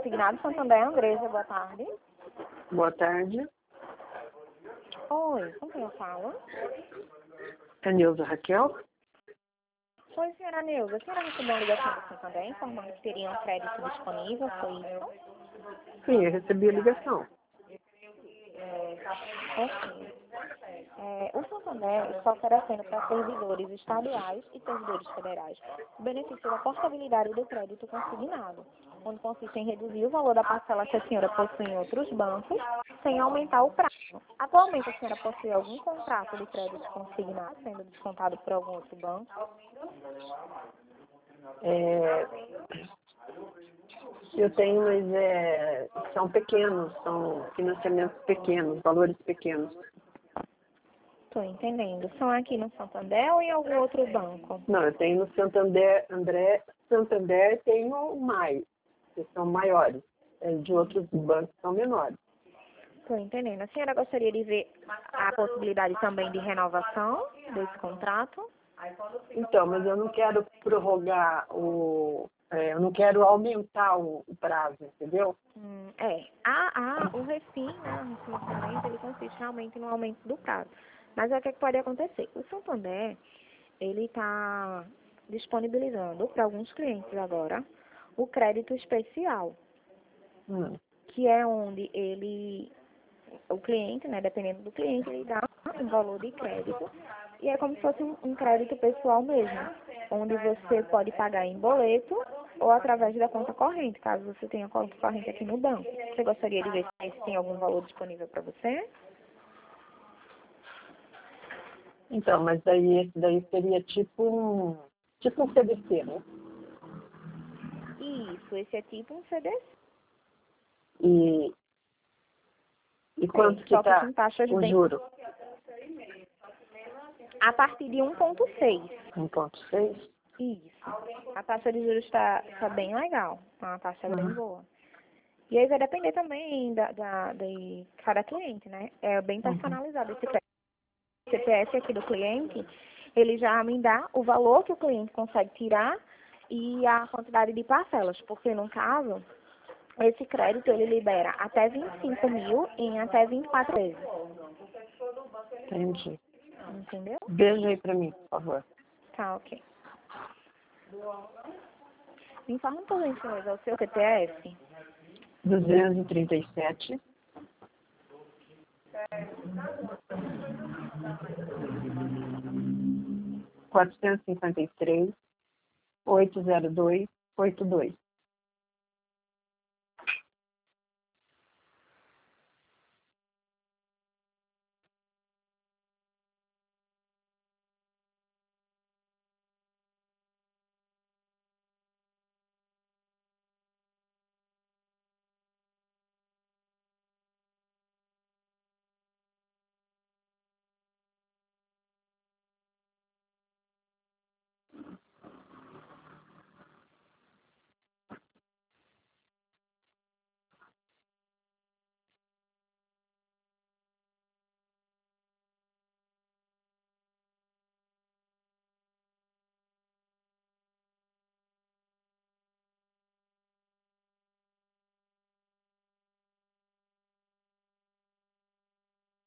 consignado Santander, Andresa, boa tarde. Boa tarde. Oi, com quem eu falo? É Neuza Raquel? Oi, senhora Neuza. A senhora recebeu uma ligação do Santander informando que teria um crédito disponível, foi isso? Sim, eu recebi a ligação. Ok. O Santander está oferecendo para servidores estaduais e servidores federais o benefício da portabilidade do crédito consignado, onde consiste em reduzir o valor da parcela que a senhora possui em outros bancos, sem aumentar o prazo. Atualmente, a senhora possui algum contrato de crédito consignado, sendo descontado por algum outro banco? É, eu tenho, mas são pequenos, são financiamentos pequenos, valores pequenos. Estou entendendo. São aqui no Santander ou em algum outro banco? Não, eu tenho no Santander tenho mais, que são maiores. De outros bancos são menores. Estou entendendo. A senhora gostaria de ver a possibilidade também de renovação desse contrato? Então, mas eu não quero prorrogar eu não quero aumentar o prazo, entendeu? O refim, né, o refinanciamento, ele consiste realmente no aumento do prazo. Mas o que é que pode acontecer? O Santander, ele está disponibilizando para alguns clientes agora o crédito especial, que é onde o cliente, né, dependendo do cliente, ele dá um valor de crédito e é como se fosse um crédito pessoal mesmo, onde você pode pagar em boleto ou através da conta corrente, caso você tenha conta corrente aqui no banco. Você gostaria de ver se tem algum valor disponível para você? Então, mas daí esse daí seria tipo um CDC, né? Isso, esse é tipo um CDC. E quanto que Só que está com taxas o bem... juro? A partir de 1,6. 1,6? Isso. A taxa de juros está bem legal. Tá uma taxa bem boa. E aí vai depender também de cada cliente, né? É bem personalizado esse crédito. O CPF aqui do cliente, ele já me dá o valor que o cliente consegue tirar e a quantidade de parcelas. Porque, no caso, esse crédito ele libera até 25 mil em até 24 vezes. Entendi. Entendeu? Veja aí para mim, por favor. Tá, ok. Me informa por gentileza o seu CPF. 237 453 802 82.